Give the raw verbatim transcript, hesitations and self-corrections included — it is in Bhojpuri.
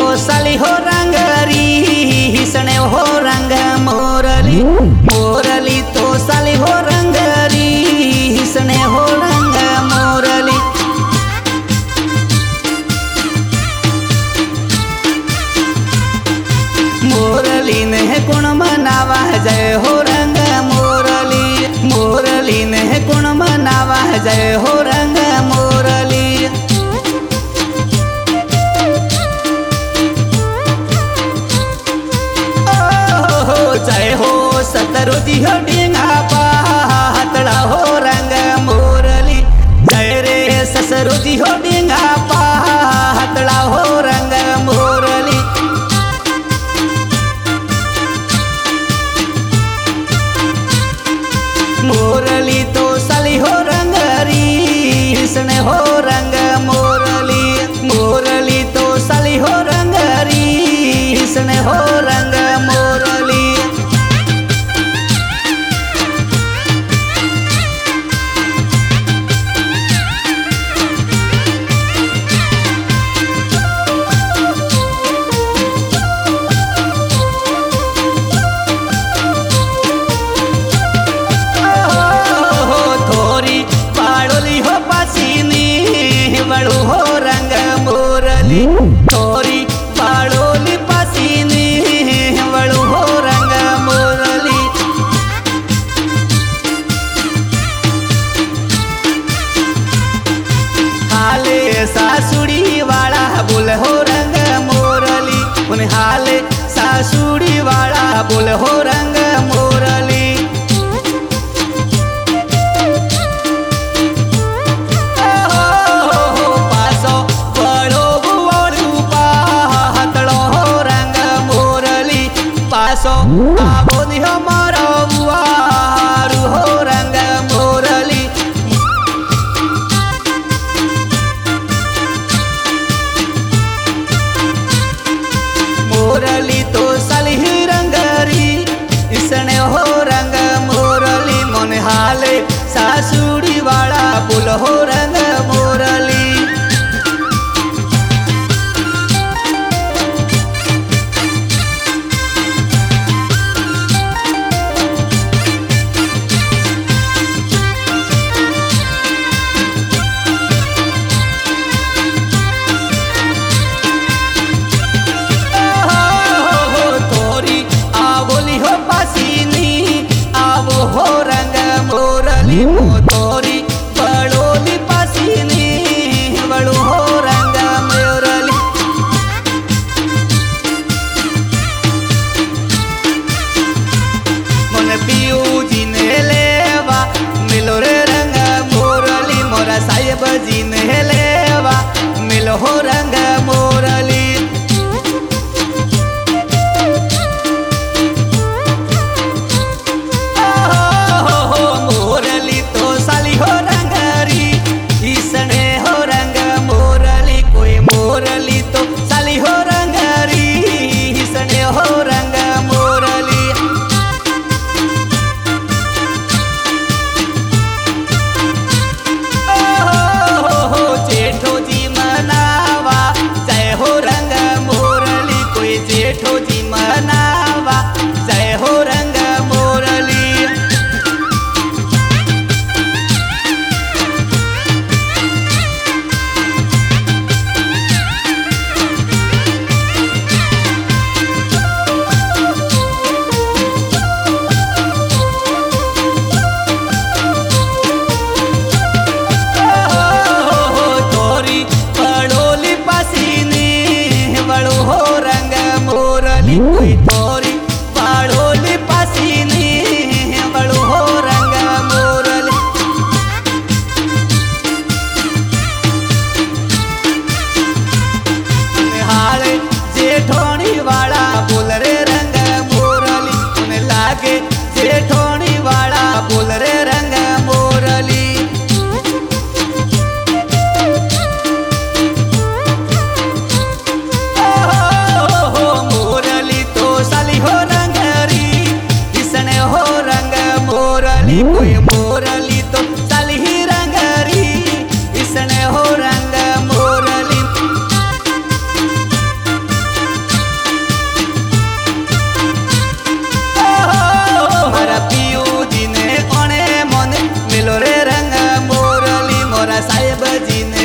साली हो रंगरी हिसने हो रंग मोरली मोरली तो साली हो रंगरी हिसने हो रंग मोरली मोरली ने गुण मनावा जय हो रंग मोरली मोरली ने गुण मनावा जय हो रंग मोरली जय हो सतरुजी हो डिंगा पातला हो रंग मोरली जय रे ससरुजी हो डिंगा पातला हो रंग मोरली मोरली तो साली हो रंगरी हिसने हो रंग मोरली मोरली तो साली हो रंगरी हिसने हो रंग मोरली बड़ू हो रंग मोरली थोरी बाड़ोली पसीनी बड़ू हो रंग मोरली हाले सासुड़ी वाला बोल हो रंग मोरली उन हाले सासुड़ी वाला बोल हो रंग मोरली पासो आबो दिहो मारो बुआरू हो रंग मोरली मोरली तो साली रंगरी इसने हो रंग मोरली मन हाले सासुड़ी वाला बोल हो रंग मोरली हो रंग मोरली मोतोरी बड़ोली पसीनी बड़ू हो रंग मोरली मन पियू जी ने लेवा मिलो रे रंग मोरली मोरा साहेब जी ने लेवा मिलो हो रंग मोरली मोरली तो साली हो रंगरी हिसने हो रंग मोरली ओ हो हो जेठो जी मनावा जय जीने